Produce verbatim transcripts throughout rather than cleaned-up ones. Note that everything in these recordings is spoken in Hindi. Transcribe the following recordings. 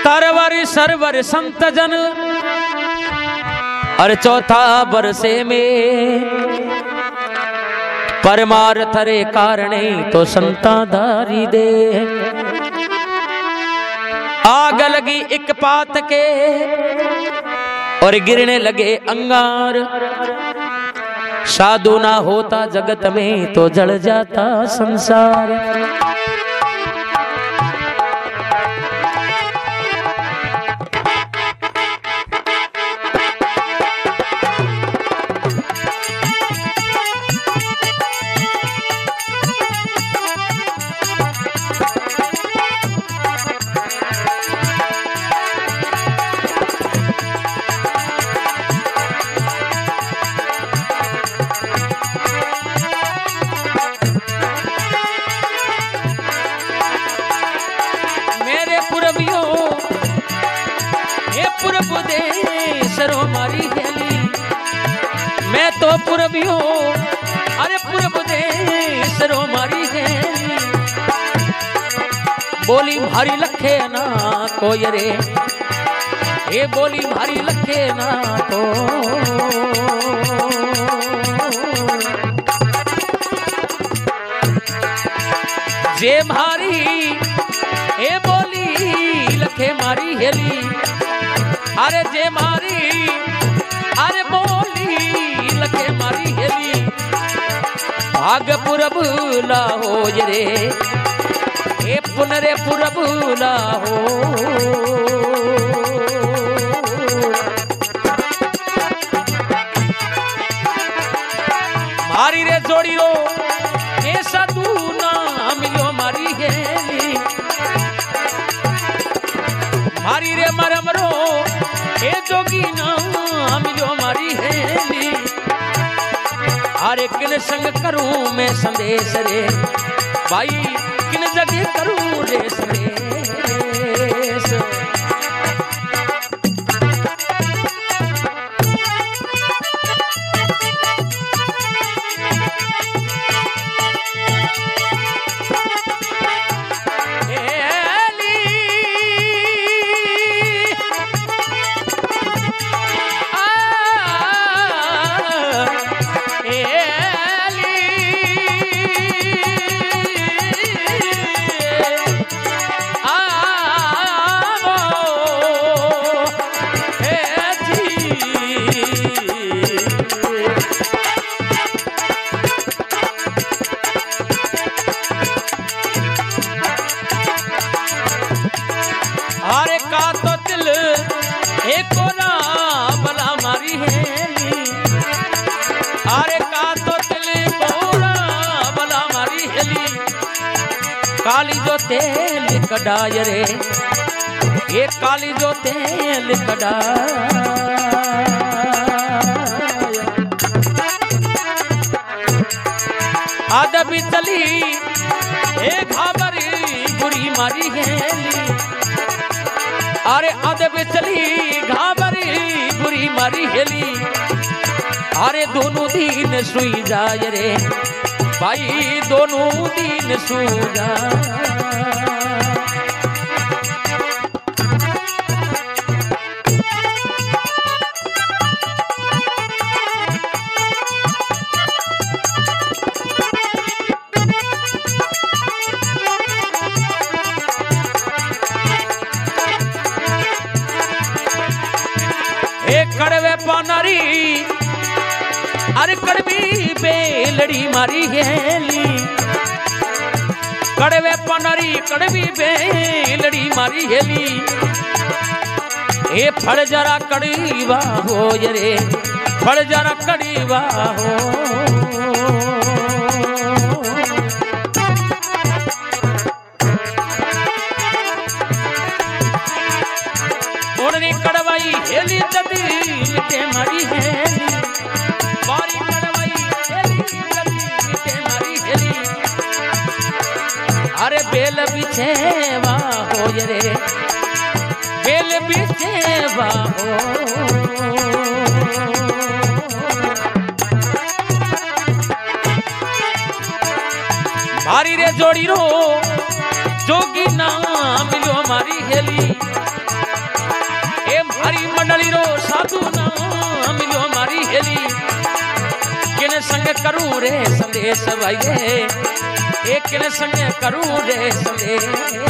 तरवर सरवर संत जन और चौथा बरसे में परमार्थ रे कारणे तो संता धारी दे। आग लगी एक पात के और गिरने लगे अंगार। साधु ना होता जगत में तो जल जाता संसार। मैं तो पुरबियो अरे पुरब देशरो मारी है। बोली भारी लखे ना को रे ये बोली भारी लखे ना तो जे भारी ये बोली लखे मारी हेली। अरे जे मारी अरे बोली लखे मारी हेली। भाग पुरब लाहो रे ए पुनरे पुरब लाहो। मारी रे जोड़ी रो ए साधु ना मिलो मारी हेली। मारी रे मरम रो ए जोगी ना मिलो मारी हेली। अरे किन संग करूं मैं संदेश रे भाई किन जगह करूं रे संदेश। अरे का तो दिल एक कोना बला मारी हेली। अरे का तो दिल कोना बला मारी हेली। काली जो तेल कडाय रे ये काली जो तेल कडाय। आधा भी चली ए घाबरी बुरी मारी हेली। अरे अदब चली घाबरी बुरी मारी हेली। अरे दोनों दिन सुई जाए रे भाई दोनों दिन सुई जाए। कड़वे पानारी अरे कड़वी बेलड़ी मारी हेली। कड़वे पानारी कड़वी बेलड़ी मारी हेली। ए फल जरा कड़ीवा हो रे फल जरा कड़ीवा हो। कड़वाई हेली जदी मिटे मारी हेली। बारी कड़वाई हेली जदी मिटे मारी हेली। अरे बेल बिछेवा हो रे बेल बिछेवा हो। मारी रे जोड़ी रो जोगी ना मिलो मारी हेली। मंडली रो साधु ना मिलो मारी हेली किन संग करूं रे संदेश भाई एक किन संग करूं रे संदेश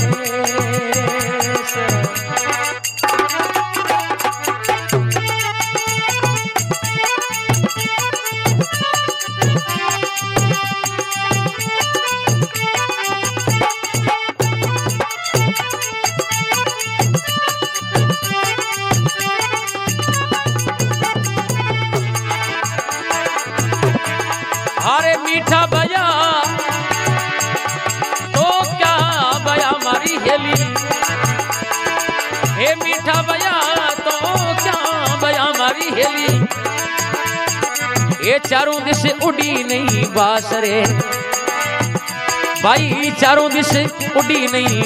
अरे मीठा बया तो क्या बया मारी हेली हे मीठा बया तो क्या बया मारी हेली ये चारों दिश उड़ी नहीं बास रे भाई चारों दिश उड़ी नहीं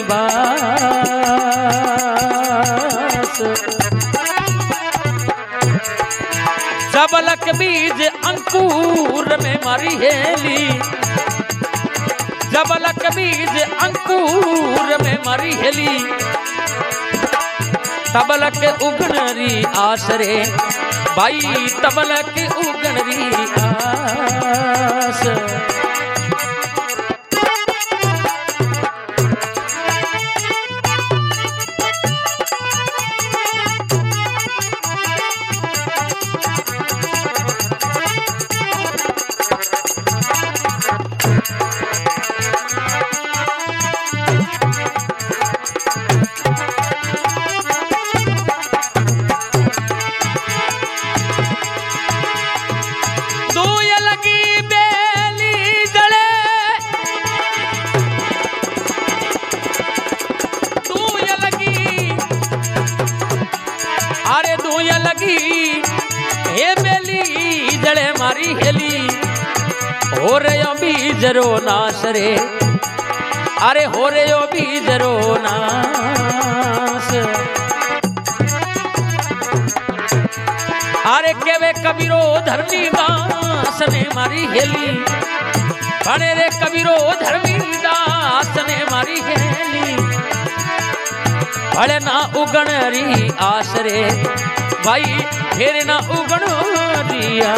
बास जबलक बीज अंकुर में मारी हेली जबलक बीज अंकुर में मारी हेली तबलक उगनरी आसरे भाई तबलक उगनरी आस मारी हेली हो रे बीजरो नाश रे अरे हो रे बीजरो नाश अरे केवे कबीरो धर्मी दास ने मारी हेली बने रे कबीरो धर्मी दास ने मारी हेली बड़े ना उगण री आस रे भाई फिर ना उगण रिया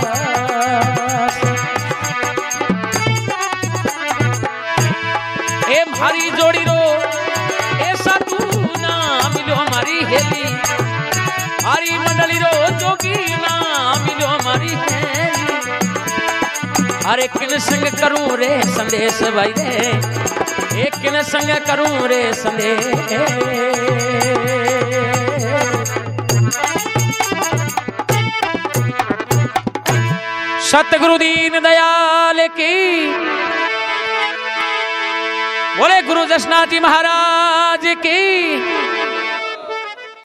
ए मारी जोड़ी रो ऐसा तू ना मिलो हमारी हेली मारी मंडली रो जोगी ना मिलो हमारी हेली अरे किन संग करूं रे संदेश भाई रे एक किन संग करूं रे संदेश सतगुरु दीन दयाल की बोले गुरु दशनाथ जी महाराज की।